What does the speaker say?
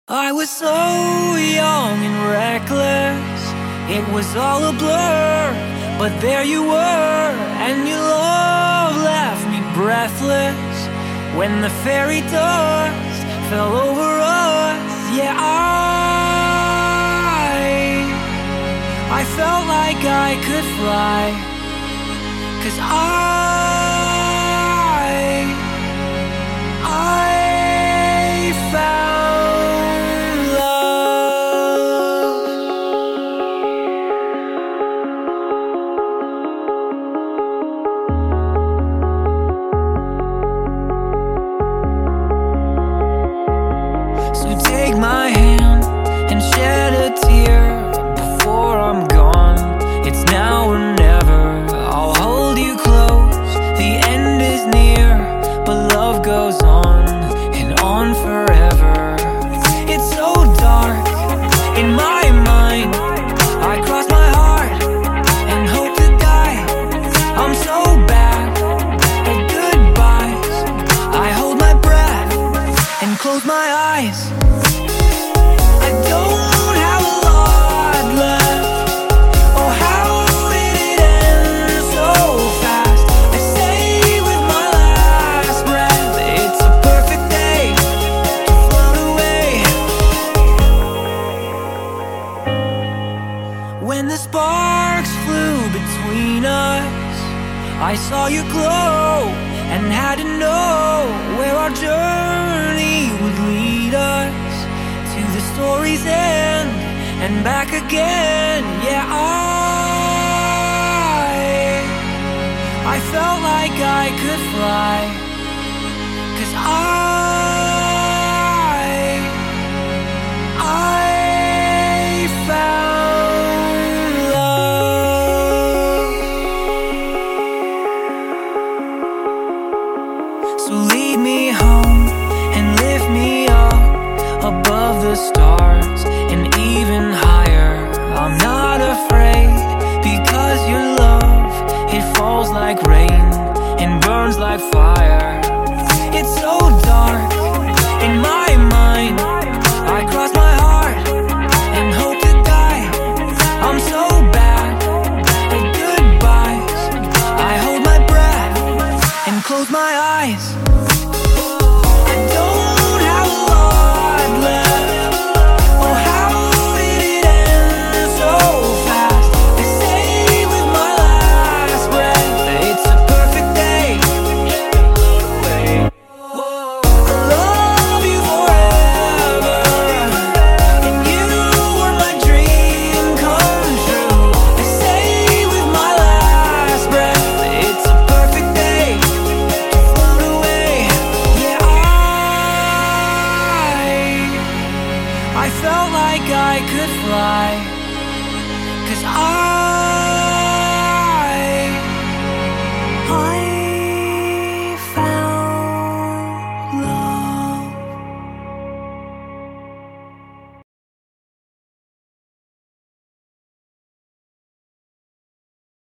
I was so young and reckless, it was all a blur. But there you were, and your love left me breathless. When the fairy dust fell over us, yeah, I felt like I could fly. 'Cause I found love. So take my hand and shed a tear before I'm gone. It's now or never. I'll hold you close. The end is near, but love goes on and on forever. It's so dark in my mind. I cross my heart and hope to die. I'm so bad at goodbyes. I hold my breath and close my eyes. I don't have a lot left. Oh, how did it end so fast? I say with my last breath, it's a perfect day to float away. When the sparks flew between us, I saw you glow and had to know where our journey would lead us. To the story's end and back again. Yeah, I felt like I could fly. 'Cause I found love. So lead me home and lift me up above the stars and even higher. I'm not afraid, because your love, it falls like rain and burns like fire. It's so dark in my mind. I cross my heart and hope to die. I'm so bad at goodbyes. I hold my breath and close my eyes. I don't have a lot left. Oh, how did it end so fast? I say with my last breath, it's a perfect day to float away. I love you forever, and you were my dream come true. I say with my last breath, it's a perfect day to float away. Yeah, I felt like I could fly. 'Cause